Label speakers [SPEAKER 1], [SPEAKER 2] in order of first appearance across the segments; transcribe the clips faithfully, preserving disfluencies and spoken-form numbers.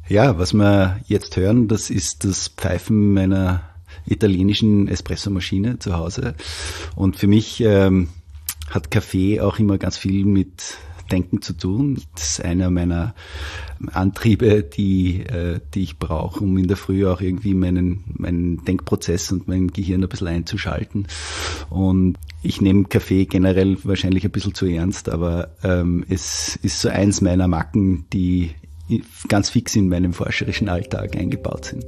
[SPEAKER 1] Ja, was wir jetzt hören, das ist das Pfeifen meiner italienischen Espressomaschine zu Hause. Und für mich ähm, hat Kaffee auch immer ganz viel mit Denken zu tun. Das ist einer meiner Antriebe, die, äh, die ich brauche, um in der Früh auch irgendwie meinen, meinen Denkprozess und mein Gehirn ein bisschen einzuschalten. Und ich nehme Kaffee generell wahrscheinlich ein bisschen zu ernst, aber ähm, es ist so eins meiner Macken, die ganz fix in meinem forscherischen Alltag eingebaut sind.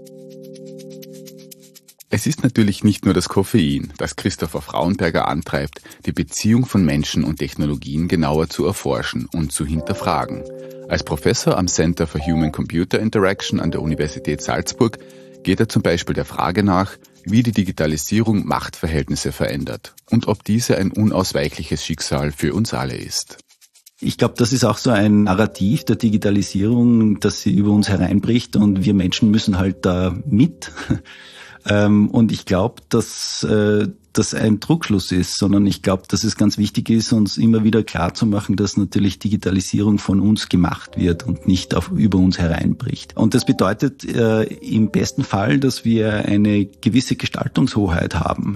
[SPEAKER 2] Es ist natürlich nicht nur das Koffein, das Christopher Frauenberger antreibt, die Beziehung von Menschen und Technologien genauer zu erforschen und zu hinterfragen. Als Professor am Center for Human-Computer Interaction an der Universität Salzburg geht er zum Beispiel der Frage nach, wie die Digitalisierung Machtverhältnisse verändert und ob diese ein unausweichliches Schicksal für uns alle ist.
[SPEAKER 1] Ich glaube, das ist auch so ein Narrativ der Digitalisierung, dass sie über uns hereinbricht und wir Menschen müssen halt da mit. Und ich glaube, dass das ein Trugschluss ist, sondern ich glaube, dass es ganz wichtig ist, uns immer wieder klar zu machen, dass natürlich Digitalisierung von uns gemacht wird und nicht auf, über uns hereinbricht. Und das bedeutet äh, im besten Fall, dass wir eine gewisse Gestaltungshoheit haben.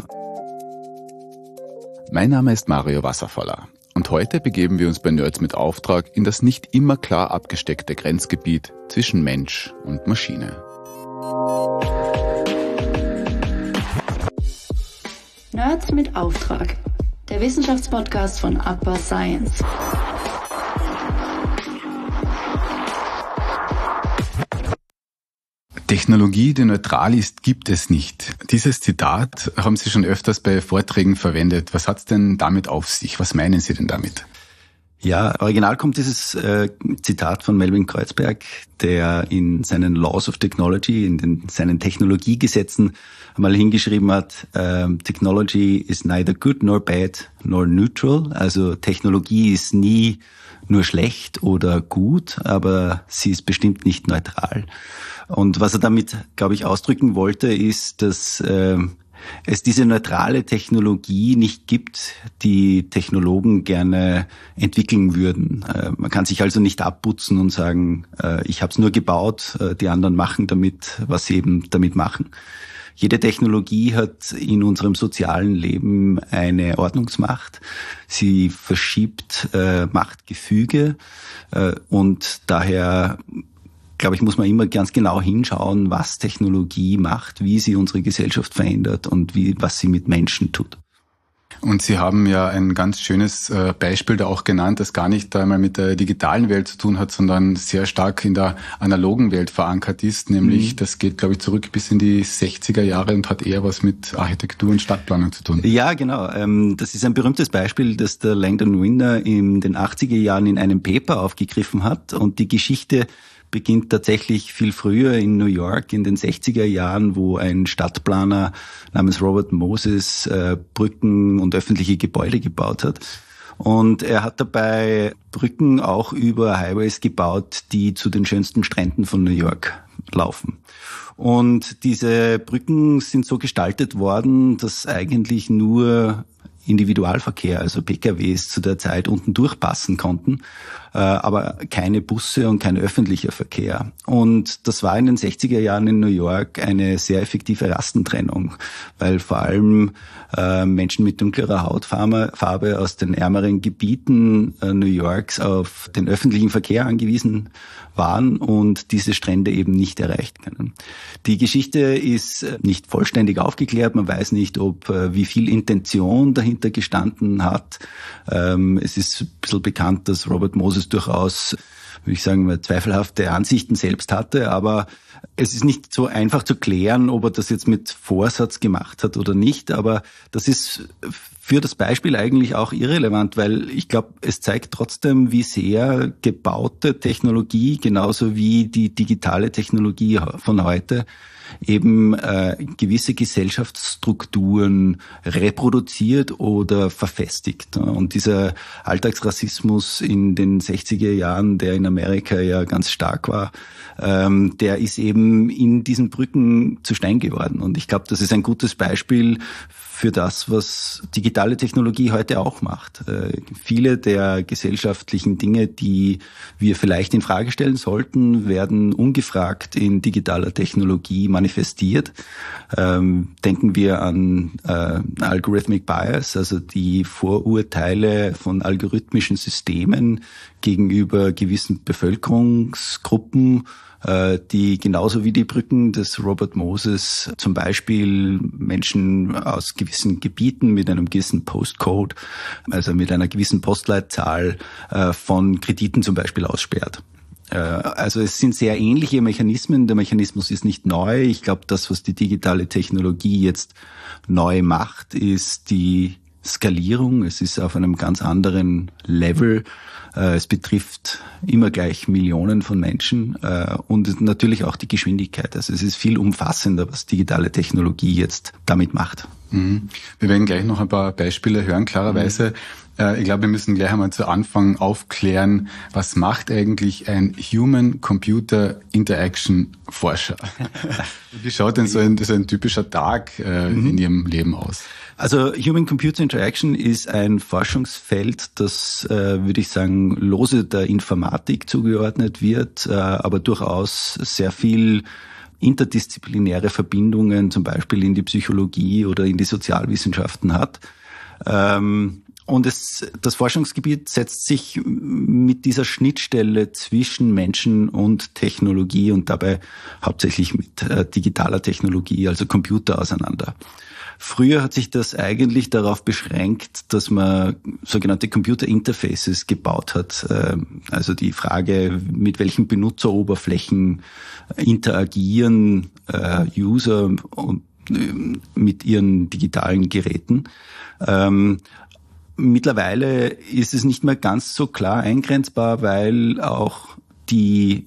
[SPEAKER 2] Mein Name ist Mario Wasserfaller und heute begeben wir uns bei Nerds mit Auftrag in das nicht immer klar abgesteckte Grenzgebiet zwischen Mensch und Maschine.
[SPEAKER 3] Nerds mit Auftrag, der Wissenschaftspodcast von Upper Science.
[SPEAKER 2] Technologie, die neutral ist, gibt es nicht. Dieses Zitat haben Sie schon öfters bei Vorträgen verwendet. Was hat es denn damit auf sich? Was meinen Sie denn damit?
[SPEAKER 1] Ja, original kommt dieses äh, Zitat von Melvin Kreuzberg, der in seinen Laws of Technology, in den, seinen Technologiegesetzen mal hingeschrieben hat, äh, Technology is neither good nor bad nor neutral. Also Technologie ist nie nur schlecht oder gut, aber sie ist bestimmt nicht neutral. Und was er damit, glaube ich, ausdrücken wollte, ist, dass äh, es diese neutrale Technologie nicht gibt, die Technologen gerne entwickeln würden. Äh, man kann sich also nicht abputzen und sagen, äh, ich habe es nur gebaut, äh, die anderen machen damit, was sie eben damit machen. Jede Technologie hat in unserem sozialen Leben eine Ordnungsmacht. Sie verschiebt äh, Machtgefüge äh, und daher glaube ich, muss man immer ganz genau hinschauen, was Technologie macht, wie sie unsere Gesellschaft verändert und wie, was sie mit Menschen tut.
[SPEAKER 2] Und Sie haben ja ein ganz schönes äh, Beispiel da auch genannt, das gar nicht einmal mit der digitalen Welt zu tun hat, sondern sehr stark in der analogen Welt verankert ist. Nämlich, mhm. das geht, glaube ich, zurück bis in die sechziger Jahre und hat eher was mit Architektur und Stadtplanung zu tun.
[SPEAKER 1] Ja, genau. Ähm, das ist ein berühmtes Beispiel, das der Langdon Winder in den achtziger Jahren in einem Paper aufgegriffen hat. Und die Geschichte beginnt tatsächlich viel früher in New York in den sechziger Jahren, wo ein Stadtplaner namens Robert Moses äh, Brücken und öffentliche Gebäude gebaut hat. Und er hat dabei Brücken auch über Highways gebaut, die zu den schönsten Stränden von New York laufen. Und diese Brücken sind so gestaltet worden, dass eigentlich nur Individualverkehr, also P K Ws zu der Zeit unten durchpassen konnten, äh, aber keine Busse und kein öffentlicher Verkehr. Und das war in den sechziger Jahren in New York eine sehr effektive Rassentrennung, weil vor allem äh, Menschen mit dunklerer Hautfarbe Farbe aus den ärmeren Gebieten äh, New Yorks auf den öffentlichen Verkehr angewiesen waren und diese Strände eben nicht erreicht können. Die Geschichte ist nicht vollständig aufgeklärt. Man weiß nicht, ob äh, wie viel Intention dahinter gestanden hat. Ähm, es ist ein bisschen bekannt, dass Robert Moses durchaus, würde ich sagen, zweifelhafte Ansichten selbst hatte, aber es ist nicht so einfach zu klären, ob er das jetzt mit Vorsatz gemacht hat oder nicht, aber das ist für das Beispiel eigentlich auch irrelevant, weil ich glaube, es zeigt trotzdem, wie sehr gebaute Technologie, genauso wie die digitale Technologie von heute, eben äh, gewisse Gesellschaftsstrukturen reproduziert oder verfestigt. Und dieser Alltagsrassismus in den sechziger Jahren, der in Amerika ja ganz stark war, ähm, der ist eben in diesen Brücken zu Stein geworden. Und ich glaube, das ist ein gutes Beispiel für das, was digitale Technologie heute auch macht. Äh, viele der gesellschaftlichen Dinge, die wir vielleicht in Frage stellen sollten, werden ungefragt in digitaler Technologie manifestiert. Ähm, denken wir an äh, Algorithmic Bias, also die Vorurteile von algorithmischen Systemen gegenüber gewissen Bevölkerungsgruppen, die genauso wie die Brücken des Robert Moses zum Beispiel Menschen aus gewissen Gebieten mit einem gewissen Postcode, also mit einer gewissen Postleitzahl von Krediten zum Beispiel aussperrt. Also es sind sehr ähnliche Mechanismen. Der Mechanismus ist nicht neu. Ich glaube, das, was die digitale Technologie jetzt neu macht, ist die Skalierung. Es ist auf einem ganz anderen Level. Es betrifft immer gleich Millionen von Menschen und natürlich auch die Geschwindigkeit. Also es ist viel umfassender, was digitale Technologie jetzt damit macht.
[SPEAKER 2] Mhm. Wir werden gleich noch ein paar Beispiele hören, klarerweise. Mhm. Ich glaube, wir müssen gleich einmal zu Anfang aufklären, was macht eigentlich ein Human-Computer-Interaction-Forscher? Wie schaut denn so ein, so ein typischer Tag äh, mhm. in Ihrem Leben aus?
[SPEAKER 1] Also Human-Computer Interaction ist ein Forschungsfeld, das, äh, würde ich sagen, lose der Informatik zugeordnet wird, äh, aber durchaus sehr viel interdisziplinäre Verbindungen, zum Beispiel in die Psychologie oder in die Sozialwissenschaften hat. Ähm, und es, das Forschungsgebiet setzt sich mit dieser Schnittstelle zwischen Menschen und Technologie und dabei hauptsächlich mit äh, digitaler Technologie, also Computer, auseinander. Früher hat sich das eigentlich darauf beschränkt, dass man sogenannte Computer Interfaces gebaut hat. Also die Frage, mit welchen Benutzeroberflächen interagieren User mit ihren digitalen Geräten. Mittlerweile ist es nicht mehr ganz so klar eingrenzbar, weil auch die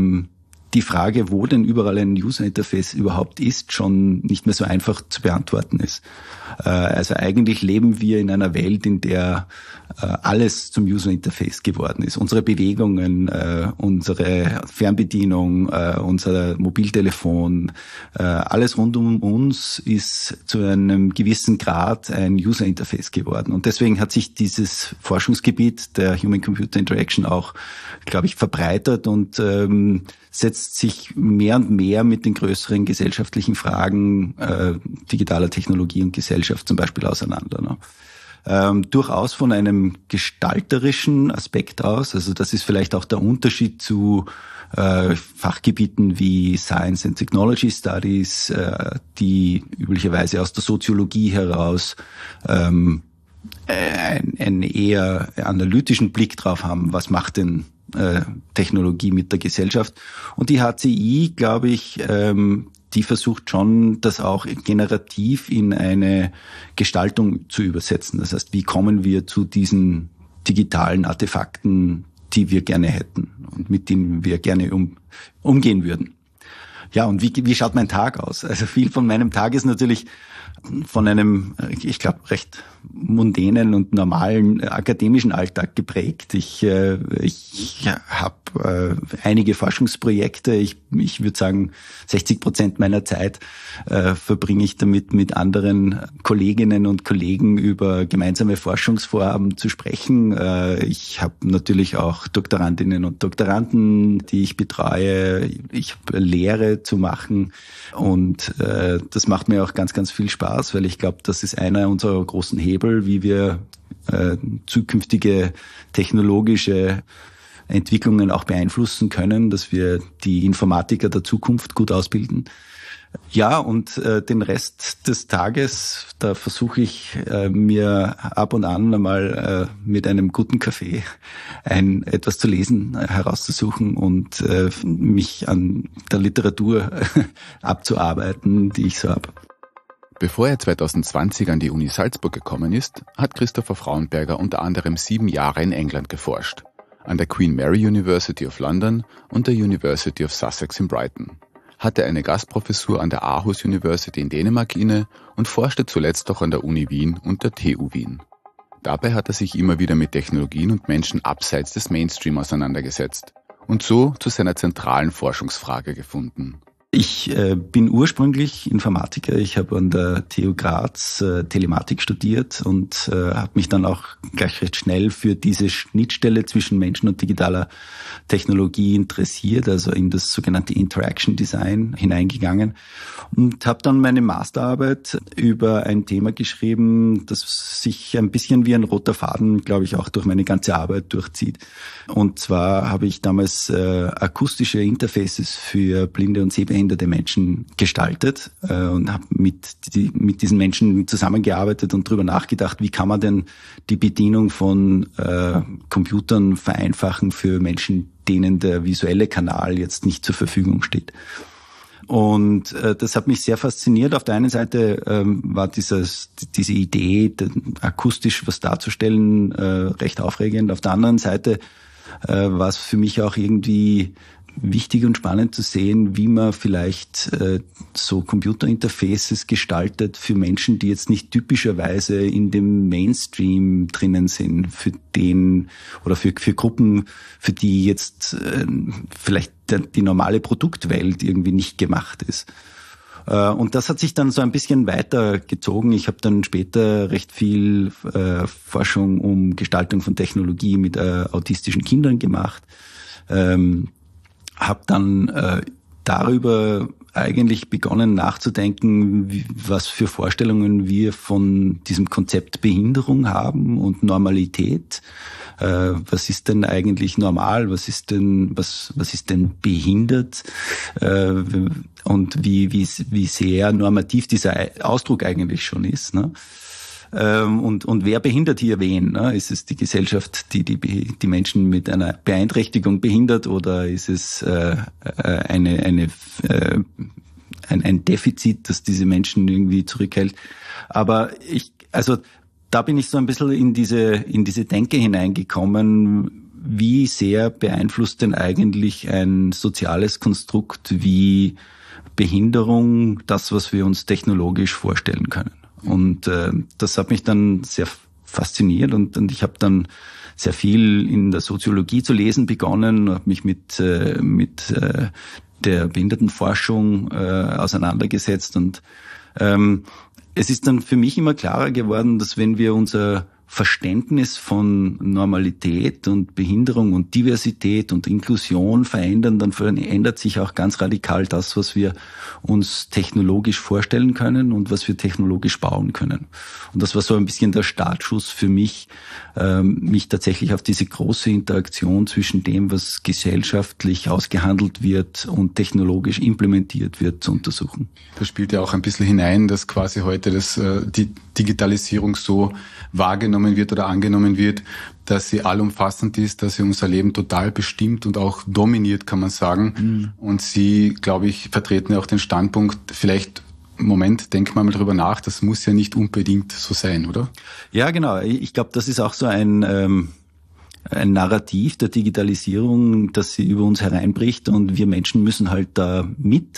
[SPEAKER 1] Die Frage, wo denn überall ein User-Interface überhaupt ist, schon nicht mehr so einfach zu beantworten ist. Also eigentlich leben wir in einer Welt, in der alles zum User-Interface geworden ist. Unsere Bewegungen, unsere Fernbedienung, unser Mobiltelefon, alles rund um uns ist zu einem gewissen Grad ein User-Interface geworden. Und deswegen hat sich dieses Forschungsgebiet der Human-Computer Interaction auch, glaube ich, verbreitert und ähm, setzt sich mehr und mehr mit den größeren gesellschaftlichen Fragen äh, digitaler Technologie und Gesellschaft zum Beispiel auseinander. Ne? Ähm, durchaus von einem gestalterischen Aspekt aus. Also das ist vielleicht auch der Unterschied zu äh, Fachgebieten wie Science and Technology Studies, äh, die üblicherweise aus der Soziologie heraus ähm, einen, einen eher analytischen Blick drauf haben, was macht denn Technologie mit der Gesellschaft. Und die H C I, glaube ich, ähm, die versucht schon, das auch generativ in eine Gestaltung zu übersetzen. Das heißt, wie kommen wir zu diesen digitalen Artefakten, die wir gerne hätten und mit denen wir gerne um, umgehen würden. Ja, und wie, wie schaut mein Tag aus? Also viel von meinem Tag ist natürlich von einem, ich glaube, recht mundänen und normalen akademischen Alltag geprägt. Ich, äh, ich habe äh, einige Forschungsprojekte. Ich, ich würde sagen, sechzig Prozent meiner Zeit äh, verbringe ich damit, mit anderen Kolleginnen und Kollegen über gemeinsame Forschungsvorhaben zu sprechen. Äh, ich habe natürlich auch Doktorandinnen und Doktoranden, die ich betreue. Ich lehre zu machen und äh, das macht mir auch ganz, ganz viel Spaß, weil ich glaube, das ist einer unserer großen Hebel, wie wir äh, zukünftige technologische Entwicklungen auch beeinflussen können, dass wir die Informatiker der Zukunft gut ausbilden. Ja, und äh, den Rest des Tages, da versuche ich äh, mir ab und an einmal äh, mit einem guten Kaffee ein etwas zu lesen äh, herauszusuchen und äh, mich an der Literatur abzuarbeiten, die ich so habe.
[SPEAKER 2] Bevor er zwanzig zwanzig an die Uni Salzburg gekommen ist, hat Christopher Frauenberger unter anderem sieben Jahre in England geforscht, an der Queen Mary University of London und der University of Sussex in Brighton, hatte eine Gastprofessur an der Aarhus University in Dänemark inne und forschte zuletzt auch an der Uni Wien und der T U Wien. Dabei hat er sich immer wieder mit Technologien und Menschen abseits des Mainstream auseinandergesetzt und so zu seiner zentralen Forschungsfrage gefunden.
[SPEAKER 1] Ich äh, bin ursprünglich Informatiker. Ich habe an der T U Graz äh, Telematik studiert und äh, habe mich dann auch gleich recht schnell für diese Schnittstelle zwischen Menschen und digitaler Technologie interessiert, also in das sogenannte Interaction Design hineingegangen und habe dann meine Masterarbeit über ein Thema geschrieben, das sich ein bisschen wie ein roter Faden, glaube ich, auch durch meine ganze Arbeit durchzieht. Und zwar habe ich damals äh, akustische Interfaces für blinde und sehbehinderte Menschen gestaltet äh, und habe mit, die, mit diesen Menschen zusammengearbeitet und darüber nachgedacht, wie kann man denn die Bedienung von äh, Computern vereinfachen für Menschen, denen der visuelle Kanal jetzt nicht zur Verfügung steht. Und äh, das hat mich sehr fasziniert. Auf der einen Seite ähm, war dieses, diese Idee, akustisch was darzustellen, äh, recht aufregend. Auf der anderen Seite äh, war es für mich auch irgendwie wichtig und spannend zu sehen, wie man vielleicht äh, so Computerinterfaces gestaltet für Menschen, die jetzt nicht typischerweise in dem Mainstream drinnen sind, für den oder für, für Gruppen, für die jetzt äh, vielleicht die normale Produktwelt irgendwie nicht gemacht ist. Äh, und das hat sich dann so ein bisschen weitergezogen. Ich habe dann später recht viel äh, Forschung um Gestaltung von Technologie mit äh, autistischen Kindern gemacht. Ähm, habe dann äh, darüber eigentlich begonnen nachzudenken, wie, was für Vorstellungen wir von diesem Konzept Behinderung haben und Normalität. Äh, was ist denn eigentlich normal? Was ist denn was was ist denn behindert? Äh, und wie wie wie sehr normativ dieser Ausdruck eigentlich schon ist, ne? Und, und wer behindert hier wen? Ne? Ist es die Gesellschaft, die, die die Menschen mit einer Beeinträchtigung behindert, oder ist es äh, eine, eine, äh, ein, ein Defizit, das diese Menschen irgendwie zurückhält? Aber ich, also da bin ich so ein bisschen in diese, in diese Denke hineingekommen, wie sehr beeinflusst denn eigentlich ein soziales Konstrukt wie Behinderung das, was wir uns technologisch vorstellen können? Und äh, das hat mich dann sehr fasziniert und, und ich habe dann sehr viel in der Soziologie zu lesen begonnen, habe mich mit äh, mit äh, der Behindertenforschung äh, auseinandergesetzt und ähm, es ist dann für mich immer klarer geworden, dass wenn wir unser Verständnis von Normalität und Behinderung und Diversität und Inklusion verändern, dann verändert sich auch ganz radikal das, was wir uns technologisch vorstellen können und was wir technologisch bauen können. Und das war so ein bisschen der Startschuss für mich, ähm, mich tatsächlich auf diese große Interaktion zwischen dem, was gesellschaftlich ausgehandelt wird und technologisch implementiert wird, zu untersuchen.
[SPEAKER 2] Da spielt ja auch ein bisschen hinein, dass quasi heute das, die Digitalisierung so wahrgenommen wird oder angenommen wird, dass sie allumfassend ist, dass sie unser Leben total bestimmt und auch dominiert, kann man sagen. Mhm. Und Sie, glaube ich, vertreten ja auch den Standpunkt, vielleicht, Moment, denken wir mal drüber nach, das muss ja nicht unbedingt so sein, oder?
[SPEAKER 1] Ja, genau. Ich glaube, das ist auch so ein, ähm, ein Narrativ der Digitalisierung, das sie über uns hereinbricht und wir Menschen müssen halt da mit.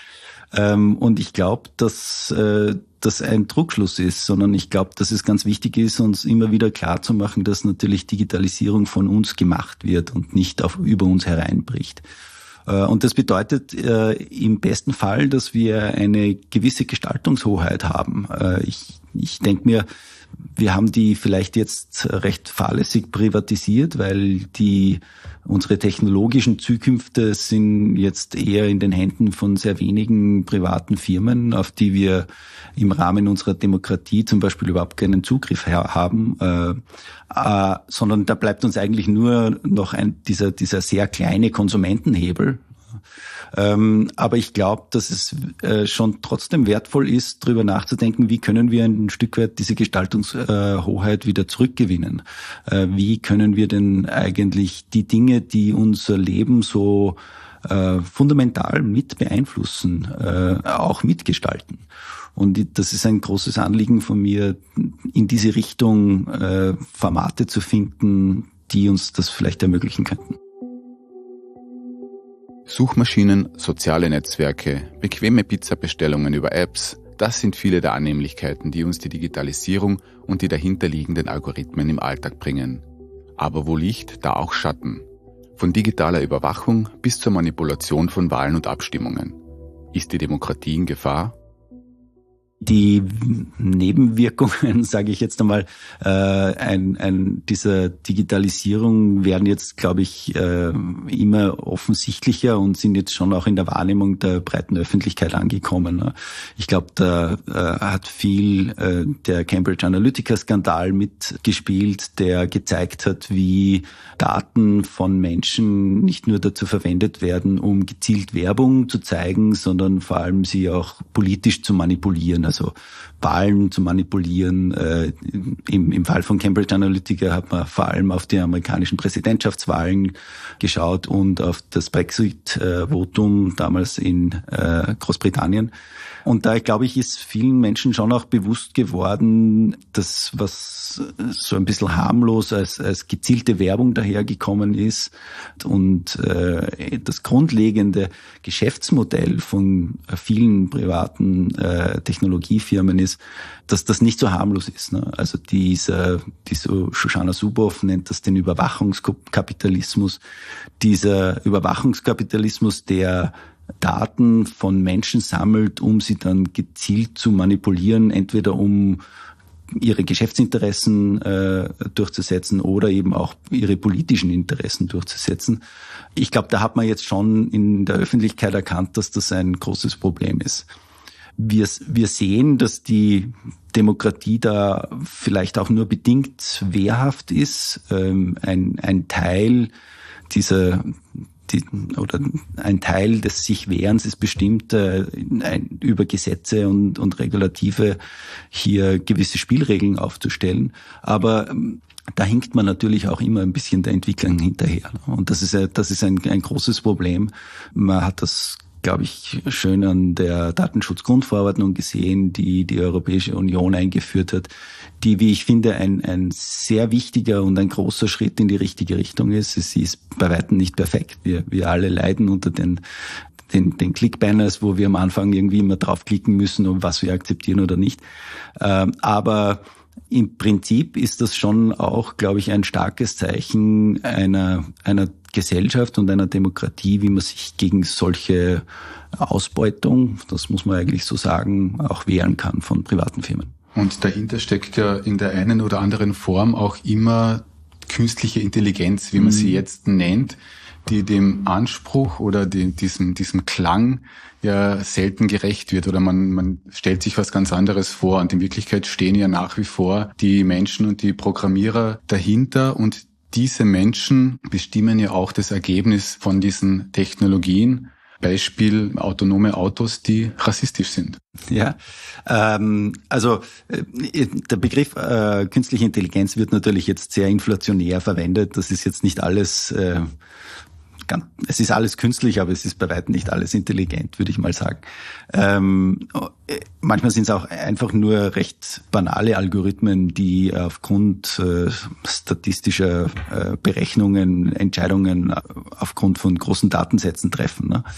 [SPEAKER 1] ähm, und ich glaube, dass äh, das ein Trugschluss ist, sondern ich glaube, dass es ganz wichtig ist, uns immer wieder klar zu machen, dass natürlich Digitalisierung von uns gemacht wird und nicht auf über uns hereinbricht. Und das bedeutet äh, im besten Fall, dass wir eine gewisse Gestaltungshoheit haben. Äh, ich ich denke mir, wir haben die vielleicht jetzt recht fahrlässig privatisiert, weil die unsere technologischen Zukünfte sind jetzt eher in den Händen von sehr wenigen privaten Firmen, auf die wir im Rahmen unserer Demokratie zum Beispiel überhaupt keinen Zugriff haben, äh, äh, sondern da bleibt uns eigentlich nur noch ein dieser dieser sehr kleine Konsumentenhebel. Ähm, aber ich glaube, dass es äh, schon trotzdem wertvoll ist, darüber nachzudenken, wie können wir ein Stück weit diese Gestaltungshoheit äh, wieder zurückgewinnen? Äh, wie können wir denn eigentlich die Dinge, die unser Leben so äh, fundamental mit beeinflussen, äh, auch mitgestalten? Und das ist ein großes Anliegen von mir, in diese Richtung äh, Formate zu finden, die uns das vielleicht ermöglichen könnten.
[SPEAKER 2] Suchmaschinen, soziale Netzwerke, bequeme Pizzabestellungen über Apps, das sind viele der Annehmlichkeiten, die uns die Digitalisierung und die dahinterliegenden Algorithmen im Alltag bringen. Aber wo Licht, da auch Schatten. Von digitaler Überwachung bis zur Manipulation von Wahlen und Abstimmungen. Ist die Demokratie in Gefahr?
[SPEAKER 1] Die Nebenwirkungen, sage ich jetzt einmal, äh, ein, ein, dieser Digitalisierung werden jetzt, glaube ich, äh, immer offensichtlicher und sind jetzt schon auch in der Wahrnehmung der breiten Öffentlichkeit angekommen. Ne? Ich glaube, da äh, hat viel äh, der Cambridge Analytica-Skandal mitgespielt, der gezeigt hat, wie Daten von Menschen nicht nur dazu verwendet werden, um gezielt Werbung zu zeigen, sondern vor allem sie auch politisch zu manipulieren. Also Wahlen zu manipulieren. Äh, im, Im Fall von Cambridge Analytica hat man vor allem auf die amerikanischen Präsidentschaftswahlen geschaut und auf das Brexit-Votum damals in äh, Großbritannien. Und da, glaube ich, ist vielen Menschen schon auch bewusst geworden, dass was so ein bisschen harmlos als, als gezielte Werbung dahergekommen ist und äh, das grundlegende Geschäftsmodell von vielen privaten äh, Technologiefirmen ist, dass das nicht so harmlos ist. Ne? Also dieser, dieser Shoshana Zuboff nennt das den Überwachungskapitalismus. Dieser Überwachungskapitalismus, der Daten von Menschen sammelt, um sie dann gezielt zu manipulieren, entweder um ihre Geschäftsinteressen äh, durchzusetzen oder eben auch ihre politischen Interessen durchzusetzen. Ich glaube, da hat man jetzt schon in der Öffentlichkeit erkannt, dass das ein großes Problem ist. Wir, wir sehen, dass die Demokratie da vielleicht auch nur bedingt wehrhaft ist. Ähm, ein, ein Teil dieser Die, oder ein Teil des sich Wehrens ist bestimmt, äh, ein, über Gesetze und, und Regulative hier gewisse Spielregeln aufzustellen. Aber ähm, da hinkt man natürlich auch immer ein bisschen der Entwicklung hinterher. Und das ist, äh, das ist ein, ein großes Problem. Man hat das, glaube ich, schön an der Datenschutzgrundverordnung gesehen, die die Europäische Union eingeführt hat, die, wie ich finde, ein, ein sehr wichtiger und ein großer Schritt in die richtige Richtung ist. Sie ist bei weitem nicht perfekt. Wir, wir alle leiden unter den, den, den Click-Banners, wo wir am Anfang irgendwie immer draufklicken müssen, um was wir akzeptieren oder nicht. Ähm, aber im Prinzip ist das schon auch, glaube ich, ein starkes Zeichen einer, einer Gesellschaft und einer Demokratie, wie man sich gegen solche Ausbeutung, das muss man eigentlich so sagen, auch wehren kann von privaten Firmen.
[SPEAKER 2] Und dahinter steckt ja in der einen oder anderen Form auch immer künstliche Intelligenz, wie man mhm. sie jetzt nennt, die dem Anspruch oder die, diesem, diesem Klang ja selten gerecht wird, oder man, man stellt sich was ganz anderes vor, und in Wirklichkeit stehen ja nach wie vor die Menschen und die Programmierer dahinter, und diese Menschen bestimmen ja auch das Ergebnis von diesen Technologien. Beispiel autonome Autos, die rassistisch sind.
[SPEAKER 1] Ja, ähm, also äh, der Begriff äh, künstliche Intelligenz wird natürlich jetzt sehr inflationär verwendet. Das ist jetzt nicht alles, äh, ganz, es ist alles künstlich, aber es ist bei weitem nicht alles intelligent, würde ich mal sagen. Ähm, äh, manchmal sind es auch einfach nur recht banale Algorithmen, die aufgrund äh, statistischer äh, Berechnungen Entscheidungen aufgrund von großen Datensätzen treffen. Ne?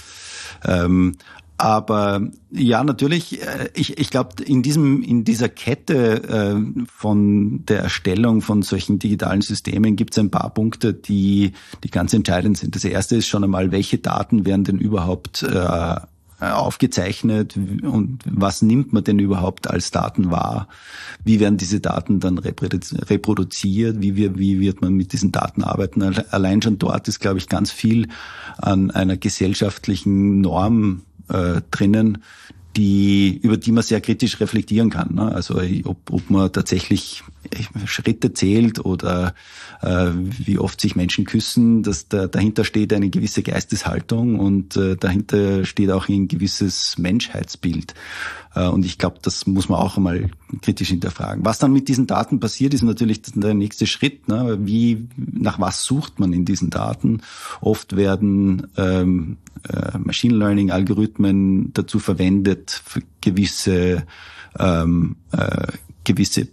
[SPEAKER 1] Ähm, aber ja, natürlich, ich, ich glaube, in diesem, in dieser Kette äh, von der Erstellung von solchen digitalen Systemen gibt es ein paar Punkte, die, die ganz entscheidend sind. Das erste ist schon einmal, welche Daten werden denn überhaupt äh, aufgezeichnet und was nimmt man denn überhaupt als Daten wahr? Wie werden diese Daten dann reproduziert? Wie, wir, wie wird man mit diesen Daten arbeiten? Allein schon dort ist, glaube ich, ganz viel an einer gesellschaftlichen Norm äh, drinnen, die, über die man sehr kritisch reflektieren kann. Ne? Also ob, ob man tatsächlich Schritte zählt oder äh, wie oft sich Menschen küssen, dass da, dahinter steht eine gewisse Geisteshaltung und äh, dahinter steht auch ein gewisses Menschheitsbild. Äh, und ich glaube, das muss man auch einmal kritisch hinterfragen. Was dann mit diesen Daten passiert, ist natürlich der nächste Schritt. Ne? Wie, nach was sucht man in diesen Daten? Oft werden ähm, äh, Machine Learning Algorithmen dazu verwendet, für gewisse ähm, äh, gewisse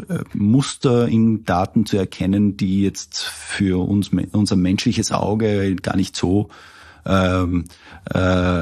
[SPEAKER 1] Muster in Daten zu erkennen, die jetzt für uns, unser menschliches Auge gar nicht so ähm, äh,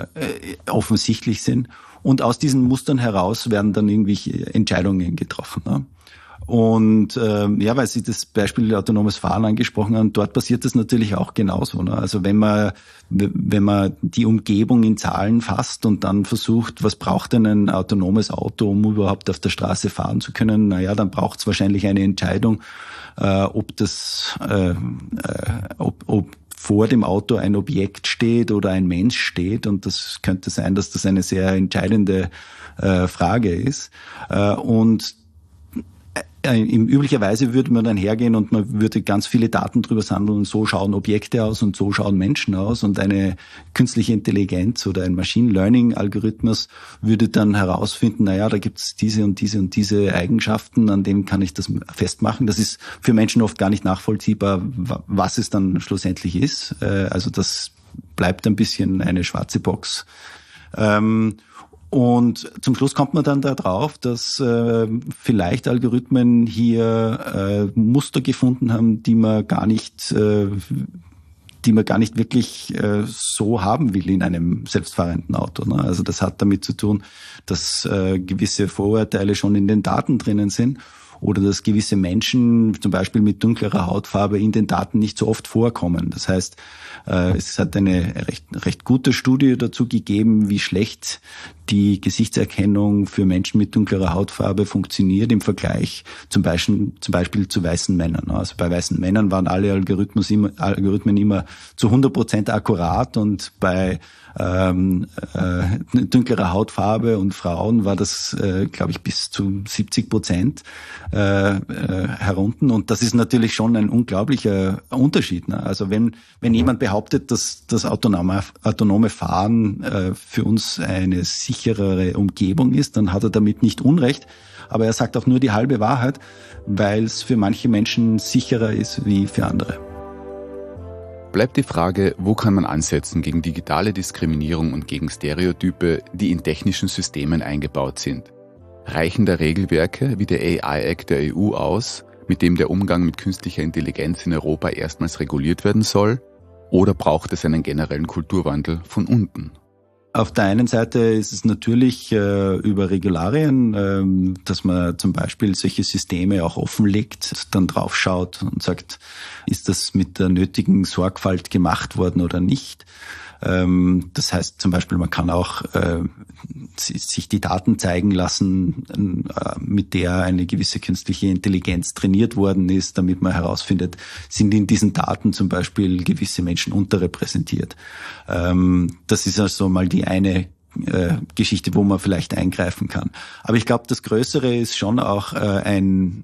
[SPEAKER 1] offensichtlich sind. Und aus diesen Mustern heraus werden dann irgendwelche Entscheidungen getroffen. Ne? Und ähm, ja, weil Sie das Beispiel autonomes Fahren angesprochen haben, dort passiert das natürlich auch genauso. Ne? Also wenn man wenn man die Umgebung in Zahlen fasst und dann versucht, was braucht denn ein autonomes Auto, um überhaupt auf der Straße fahren zu können, naja, dann braucht es wahrscheinlich eine Entscheidung, äh, ob das, äh, äh, ob, ob vor dem Auto ein Objekt steht oder ein Mensch steht. Und das könnte sein, dass das eine sehr entscheidende äh, Frage ist. Äh, und Im üblicherweise würde man dann hergehen und man würde ganz viele Daten drüber sammeln und so schauen Objekte aus und so schauen Menschen aus und eine künstliche Intelligenz oder ein Machine Learning Algorithmus würde dann herausfinden, naja, da gibt es diese und diese und diese Eigenschaften, an dem kann ich das festmachen. Das ist für Menschen oft gar nicht nachvollziehbar, was es dann schlussendlich ist. Also das bleibt ein bisschen eine schwarze Box. Und zum Schluss kommt man dann da drauf, dass äh, vielleicht Algorithmen hier äh, Muster gefunden haben, die man gar nicht, äh, die man gar nicht wirklich äh, so haben will in einem selbstfahrenden Auto. Ne? Also das hat damit zu tun, dass äh, gewisse Vorurteile schon in den Daten drinnen sind. Oder dass gewisse Menschen, zum Beispiel mit dunklerer Hautfarbe, in den Daten nicht so oft vorkommen. Das heißt, es hat eine recht, recht gute Studie dazu gegeben, wie schlecht die Gesichtserkennung für Menschen mit dunklerer Hautfarbe funktioniert im Vergleich zum Beispiel, zum Beispiel zu weißen Männern. Also bei weißen Männern waren alle Algorithmen immer, Algorithmen immer zu hundert Prozent akkurat und bei ähm, äh, dunklerer Hautfarbe und Frauen war das, äh, glaube ich, bis zu siebzig Prozent äh, äh, herunten. Und das ist natürlich schon ein unglaublicher Unterschied. Ne? Also wenn wenn jemand behauptet, dass das autonome, autonome Fahren äh, für uns eine sicherere Umgebung ist, dann hat er damit nicht Unrecht. Aber er sagt auch nur die halbe Wahrheit, weil es für manche Menschen sicherer ist wie für andere.
[SPEAKER 2] Bleibt die Frage, wo kann man ansetzen gegen digitale Diskriminierung und gegen Stereotype, die in technischen Systemen eingebaut sind? Reichen da Regelwerke wie der A I-Act der E U aus, mit dem der Umgang mit künstlicher Intelligenz in Europa erstmals reguliert werden soll? Oder braucht es einen generellen Kulturwandel von unten?
[SPEAKER 1] Auf der einen Seite ist es natürlich äh, über Regularien, äh, dass man zum Beispiel solche Systeme auch offenlegt, dann draufschaut und sagt, ist das mit der nötigen Sorgfalt gemacht worden oder nicht. Ähm, das heißt zum Beispiel, man kann auch äh, sich die Daten zeigen lassen, äh, mit der eine gewisse künstliche Intelligenz trainiert worden ist, damit man herausfindet, sind in diesen Daten zum Beispiel gewisse Menschen unterrepräsentiert. Ähm, das ist also mal die eine äh, Geschichte, wo man vielleicht eingreifen kann. Aber ich glaube, das Größere ist schon auch äh, ein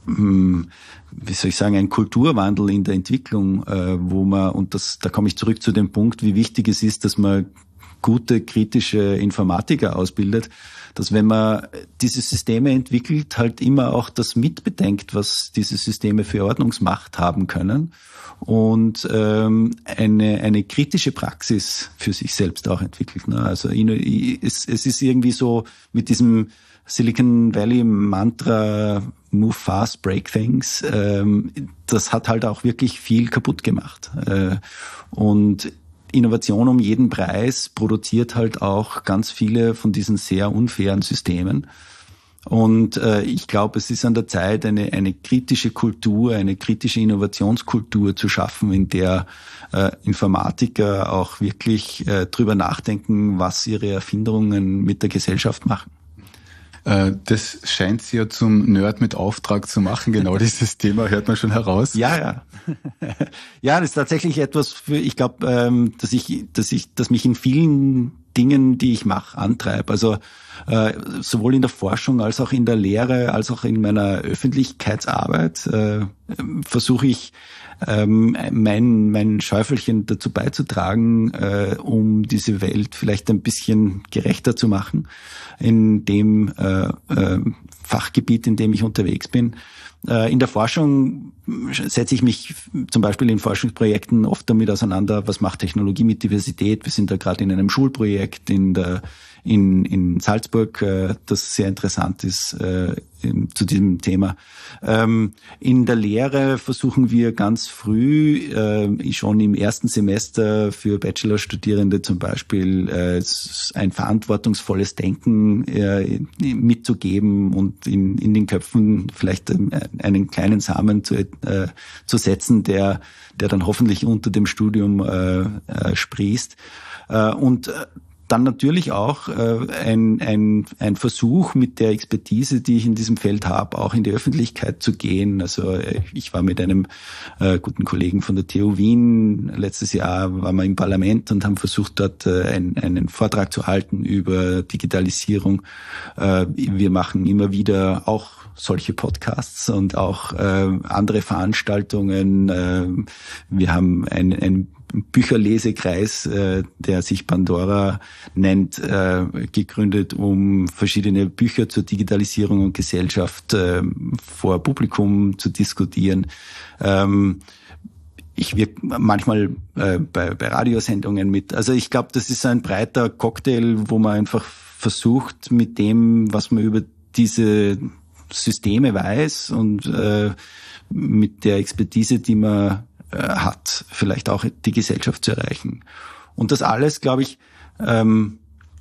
[SPEAKER 1] wie soll ich sagen, ein Kulturwandel in der Entwicklung, wo man, und das, da komme ich zurück zu dem Punkt, wie wichtig es ist, dass man gute kritische Informatiker ausbildet, dass wenn man diese Systeme entwickelt, halt immer auch das mitbedenkt, was diese Systeme für Ordnungsmacht haben können und ähm, eine eine kritische Praxis für sich selbst auch entwickelt. Ne? Also es, es ist irgendwie so mit diesem Silicon Valley Mantra Move fast, break things. Ähm, das hat halt auch wirklich viel kaputt gemacht. Äh, und Innovation um jeden Preis produziert halt auch ganz viele von diesen sehr unfairen Systemen. Und äh, ich glaube, es ist an der Zeit, eine eine kritische Kultur, eine kritische Innovationskultur zu schaffen, in der äh, Informatiker auch wirklich äh, drüber nachdenken, was ihre Erfindungen mit der Gesellschaft machen.
[SPEAKER 2] Das scheint Sie ja zum Nerd mit Auftrag zu machen. Genau dieses Thema hört man schon heraus.
[SPEAKER 1] Ja, ja. Ja, das ist tatsächlich etwas für, ich glaube, dass ich, dass ich, dass mich in vielen Dingen, die ich mache, antreibe. Also äh, sowohl in der Forschung als auch in der Lehre, als auch in meiner Öffentlichkeitsarbeit äh, versuche ich, ähm, mein mein Schäufelchen dazu beizutragen, äh, um diese Welt vielleicht ein bisschen gerechter zu machen in dem äh, äh, Fachgebiet, in dem ich unterwegs bin. Äh, in der Forschung setze ich mich zum Beispiel in Forschungsprojekten oft damit auseinander, was macht Technologie mit Diversität. Wir sind da gerade in einem Schulprojekt in der in in Salzburg, äh, das sehr interessant ist, äh, zu diesem Thema. Ähm, in der Lehre versuchen wir ganz früh, äh, schon im ersten Semester für Bachelorstudierende zum Beispiel, äh, ein verantwortungsvolles Denken äh, mitzugeben und in, in den Köpfen vielleicht äh, einen kleinen Samen zu, äh, zu setzen, der, der dann hoffentlich unter dem Studium äh, äh, sprießt. Äh, und dann natürlich auch äh, ein, ein, ein Versuch, mit der Expertise, die ich in diesem Feld habe, auch in die Öffentlichkeit zu gehen. Also äh, ich war mit einem äh, guten Kollegen von der T U Wien, letztes Jahr waren wir im Parlament und haben versucht, dort äh, ein, einen Vortrag zu halten über Digitalisierung. Äh, wir machen immer wieder auch solche Podcasts und auch äh, andere Veranstaltungen. Äh, wir haben ein, ein Bücherlesekreis, äh, der sich Pandora nennt, äh, gegründet, um verschiedene Bücher zur Digitalisierung und Gesellschaft äh, vor Publikum zu diskutieren. Ähm, ich wirke manchmal äh, bei, bei Radiosendungen mit. Also ich glaube, das ist ein breiter Cocktail, wo man einfach versucht, mit dem, was man über diese Systeme weiß und äh, mit der Expertise, die man hat, vielleicht auch die Gesellschaft zu erreichen. Und das alles, glaube ich, ähm,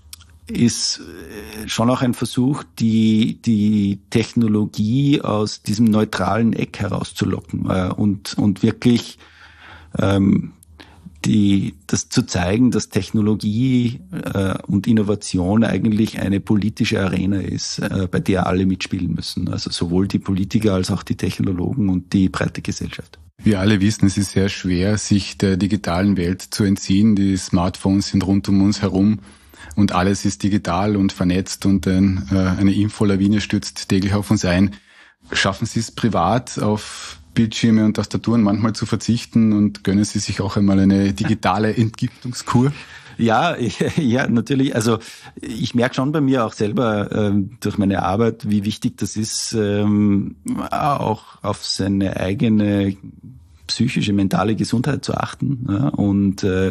[SPEAKER 1] ist schon auch ein Versuch, die die Technologie aus diesem neutralen Eck herauszulocken äh, und und wirklich ähm, die das zu zeigen, dass Technologie äh, und Innovation eigentlich eine politische Arena ist, äh, bei der alle mitspielen müssen. Also sowohl die Politiker als auch die Technologen und die breite Gesellschaft.
[SPEAKER 2] Wir alle wissen, es ist sehr schwer, sich der digitalen Welt zu entziehen. Die Smartphones sind rund um uns herum und alles ist digital und vernetzt und ein, äh, eine Info-Lawine stürzt täglich auf uns ein. Schaffen Sie es privat, auf Bildschirme und Tastaturen manchmal zu verzichten und gönnen Sie sich auch einmal eine digitale Entgiftungskur?
[SPEAKER 1] Ja, ja, natürlich. Also ich merke schon bei mir auch selber ähm, durch meine Arbeit, wie wichtig das ist, ähm, auch auf seine eigene psychische, mentale Gesundheit zu achten. Ja? Und äh,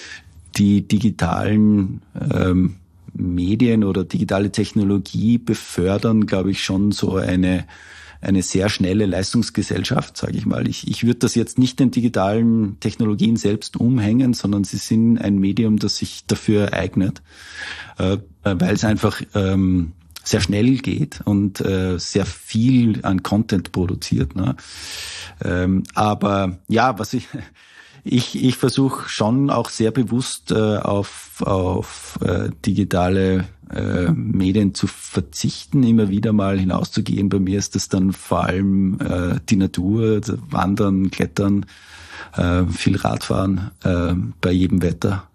[SPEAKER 1] die digitalen ähm, Medien oder digitale Technologie befördern, glaube ich, schon so eine eine sehr schnelle Leistungsgesellschaft, sage ich mal. Ich, ich würde das jetzt nicht den digitalen Technologien selbst umhängen, sondern sie sind ein Medium, das sich dafür eignet, äh, weil es einfach ähm, sehr schnell geht und äh, sehr viel an Content produziert. Ne? Ähm, aber ja, was ich ich ich versuche schon auch sehr bewusst äh, auf auf äh, digitale äh, Medien zu verzichten, immer wieder mal hinauszugehen. Bei mir ist das dann vor allem äh, die Natur, Wandern, Klettern, äh, viel Radfahren äh, bei jedem Wetter.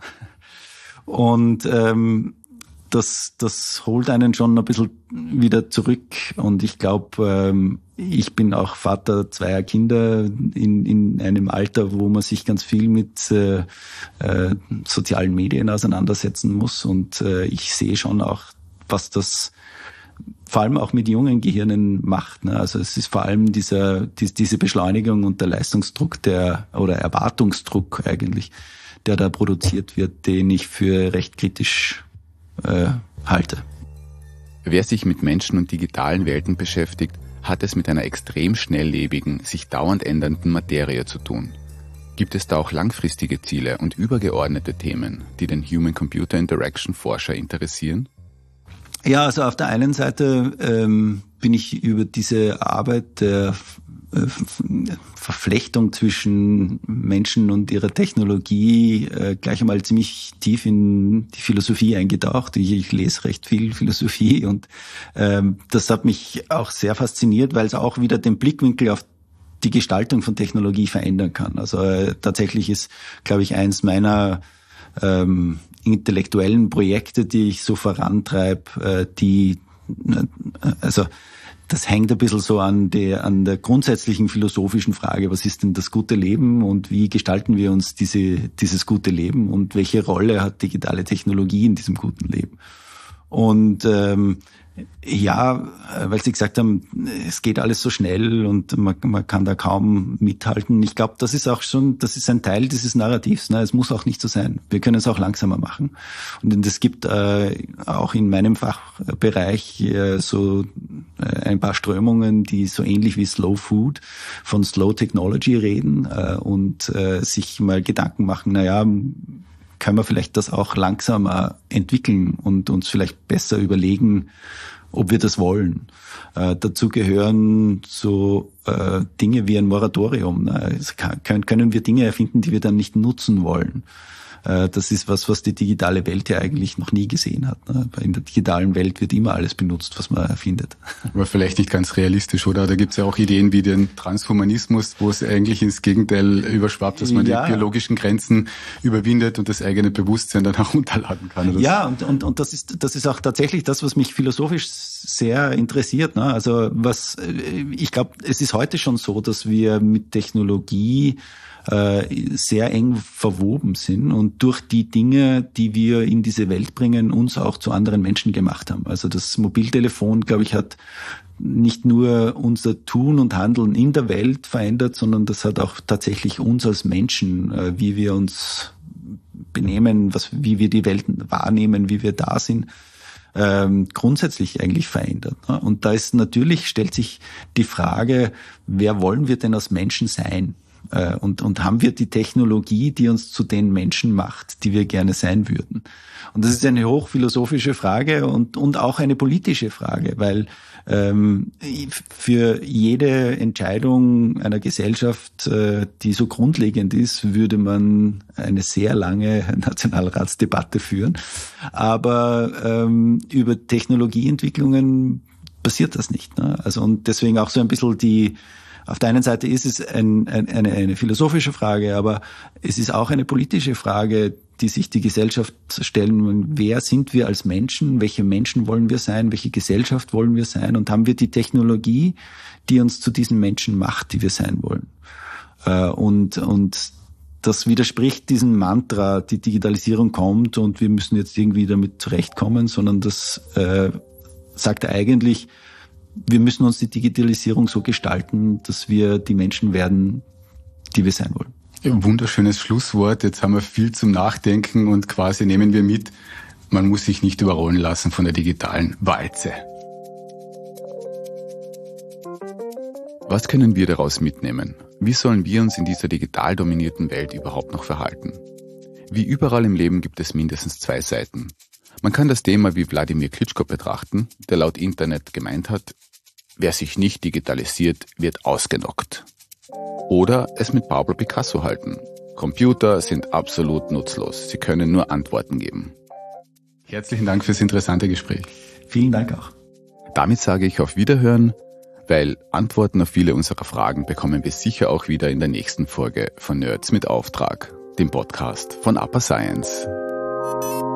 [SPEAKER 1] Und ähm, das das holt einen schon ein bisschen wieder zurück. Und ich glaube, ähm, ich bin auch Vater zweier Kinder in in einem Alter, wo man sich ganz viel mit äh, äh, sozialen Medien auseinandersetzen muss. Und äh, ich sehe schon auch, was das vor allem auch mit jungen Gehirnen macht. Ne? Also es ist vor allem dieser die, diese Beschleunigung und der Leistungsdruck, der oder Erwartungsdruck eigentlich, der da produziert wird, den ich für recht kritisch äh, halte.
[SPEAKER 2] Wer sich mit Menschen und digitalen Welten beschäftigt, hat es mit einer extrem schnelllebigen, sich dauernd ändernden Materie zu tun. Gibt es da auch langfristige Ziele und übergeordnete Themen, die den Human-Computer-Interaction-Forscher interessieren?
[SPEAKER 1] Ja, also auf der einen Seite ähm, bin ich über diese Arbeit der äh, Verflechtung zwischen Menschen und ihrer Technologie äh, gleich einmal ziemlich tief in die Philosophie eingetaucht. Ich, ich lese recht viel Philosophie und ähm, das hat mich auch sehr fasziniert, weil es auch wieder den Blickwinkel auf die Gestaltung von Technologie verändern kann. Also äh, tatsächlich ist, glaube ich, eins meiner ähm, intellektuellen Projekte, die ich so vorantreibe, äh, die, äh, also das hängt ein bisschen so an der, an der grundsätzlichen philosophischen Frage, was ist denn das gute Leben und wie gestalten wir uns diese, dieses gute Leben und welche Rolle hat digitale Technologie in diesem guten Leben? Und ähm, Ja, weil Sie gesagt haben, es geht alles so schnell und man, man kann da kaum mithalten. Ich glaube, das ist auch schon, das ist ein Teil dieses Narrativs. Ne? Es muss auch nicht so sein. Wir können es auch langsamer machen. Und es gibt äh, auch in meinem Fachbereich äh, so äh, ein paar Strömungen, die so ähnlich wie Slow Food von Slow Technology reden äh, und äh, sich mal Gedanken machen, naja, können wir vielleicht das auch langsamer entwickeln und uns vielleicht besser überlegen, ob wir das wollen. Äh, dazu gehören so äh, Dinge wie ein Moratorium. Ne? Es kann, können wir Dinge erfinden, die wir dann nicht nutzen wollen. Äh, das ist was, was die digitale Welt ja eigentlich noch nie gesehen hat. Ne? In der digitalen Welt wird immer alles benutzt, was man erfindet.
[SPEAKER 2] Aber vielleicht nicht ganz realistisch, oder? Da gibt es ja auch Ideen wie den Transhumanismus, wo es eigentlich ins Gegenteil überschwappt, dass man ja. die biologischen Grenzen überwindet und das eigene Bewusstsein dann herunterladen kann. Oder
[SPEAKER 1] ja, und, und, und das ist, das ist auch tatsächlich das, was mich philosophisch sehr interessiert. Ne? Also was, ich glaube, es ist heute schon so, dass wir mit Technologie sehr eng verwoben sind und durch die Dinge, die wir in diese Welt bringen, uns auch zu anderen Menschen gemacht haben. Also das Mobiltelefon, glaube ich, hat nicht nur unser Tun und Handeln in der Welt verändert, sondern das hat auch tatsächlich uns als Menschen, wie wir uns benehmen, was, wie wir die Welt wahrnehmen, wie wir da sind, ähm, grundsätzlich eigentlich verändert. Und da ist natürlich, stellt sich die Frage, wer wollen wir denn als Menschen sein? Und, und haben wir die Technologie, die uns zu den Menschen macht, die wir gerne sein würden? Und das ist eine hochphilosophische Frage und, und auch eine politische Frage, weil ähm, für jede Entscheidung einer Gesellschaft, äh, die so grundlegend ist, würde man eine sehr lange Nationalratsdebatte führen. Aber ähm, über Technologieentwicklungen passiert das nicht. Ne? Also und deswegen auch so ein bisschen die Auf der einen Seite ist es ein, ein, eine, eine philosophische Frage, aber es ist auch eine politische Frage, die sich die Gesellschaft stellen. Wer sind wir als Menschen? Welche Menschen wollen wir sein? Welche Gesellschaft wollen wir sein? Und haben wir die Technologie, die uns zu diesen Menschen macht, die wir sein wollen? Und, und das widerspricht diesem Mantra, die Digitalisierung kommt und wir müssen jetzt irgendwie damit zurechtkommen, sondern das äh, sagt eigentlich, wir müssen uns die Digitalisierung so gestalten, dass wir die Menschen werden, die wir sein wollen.
[SPEAKER 2] Ein wunderschönes Schlusswort. Jetzt haben wir viel zum Nachdenken und quasi nehmen wir mit, man muss sich nicht überrollen lassen von der digitalen Walze. Was können wir daraus mitnehmen? Wie sollen wir uns in dieser digital dominierten Welt überhaupt noch verhalten? Wie überall im Leben gibt es mindestens zwei Seiten. Man kann das Thema wie Wladimir Klitschko betrachten, der laut Internet gemeint hat, wer sich nicht digitalisiert, wird ausgenockt. Oder es mit Pablo Picasso halten. Computer sind absolut nutzlos. Sie können nur Antworten geben. Herzlichen Dank fürs interessante Gespräch.
[SPEAKER 1] Vielen Dank auch.
[SPEAKER 2] Damit sage ich auf Wiederhören, weil Antworten auf viele unserer Fragen bekommen wir sicher auch wieder in der nächsten Folge von Nerds mit Auftrag, dem Podcast von Upper Science.